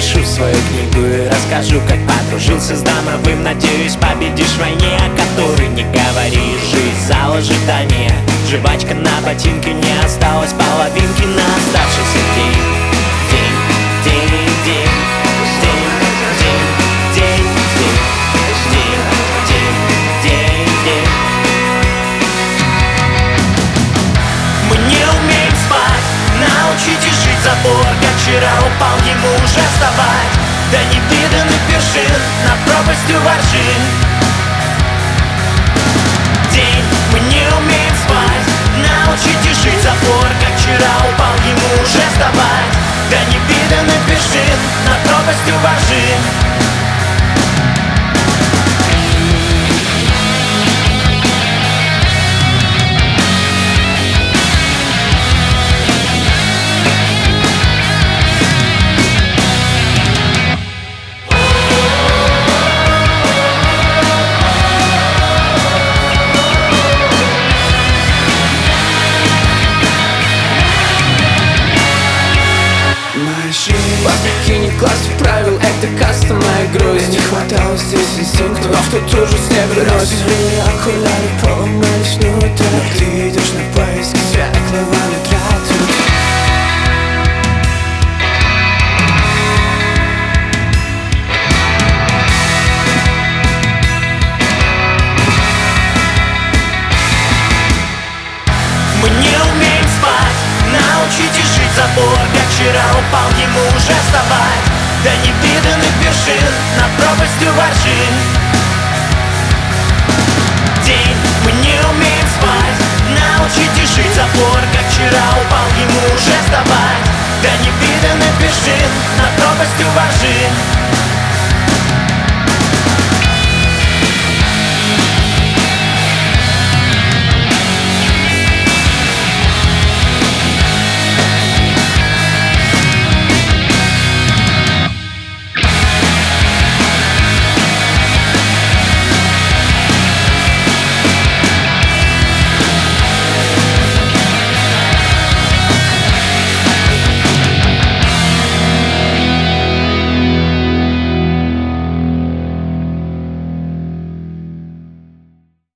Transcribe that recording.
напишу свою книгу и расскажу, как подружился с Домовым. Надеюсь, победишь в войне, о которой не говори. Жизнь зал ожидания, жвачка на ботинке, не осталось половинки на оставшийся день. День, день, день, день, день, день, день, день, день, день, день. Мы не умеем спать, научите жить забор, как вчера упал, ему уже вставать. До невиданных вершин, над пропастью воржи. День, мы не умеем спать, научите жить забор, как вчера упал, ему уже вставать. До невиданных вершин, над пропастью воржи. Вас не класс правил, это каста моя грусть. Не хватало здесь инстинктов, но в тот ужас не вернусь. Разбили окуляры, поломались, ну так. Ты идешь на поиски светлого ветра. Мы не умеем спать, научите жить забор, как вчера упал, ему уже вставать. До невиданных вершин, над пропастью воржи. День, мы не умеем спать, научите жить забор, как вчера упал, ему уже вставать.